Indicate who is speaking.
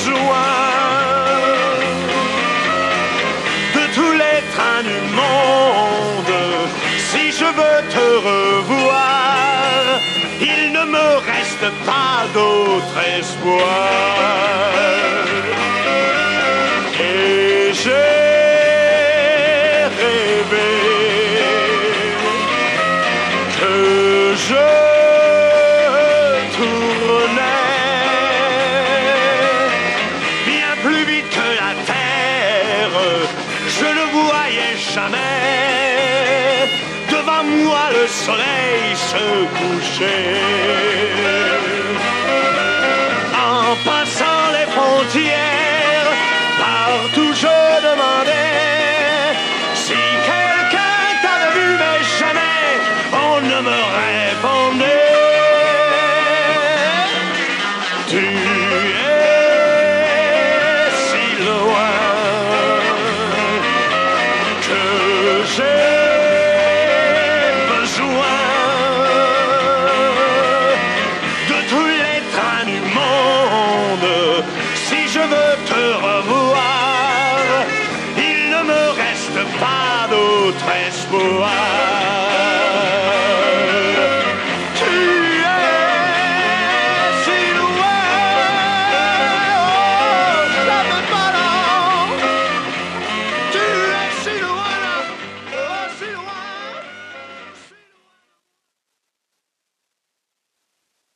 Speaker 1: besoin de tous les trains du monde. Si je veux te revoir, il ne me reste pas d'autre espoir. Et j'ai rêvé que je tournais bien plus vite que la terre. Je ne voyais jamais devant moi le soleil se coucher. En passant les frontières, partout je demandais si quelqu'un t'avait vu, mais jamais on ne me répondait. Tu es si loin que j'ai besoin de tous les trains du monde. Si je veux te revoir, il ne me reste pas d'autre espoir.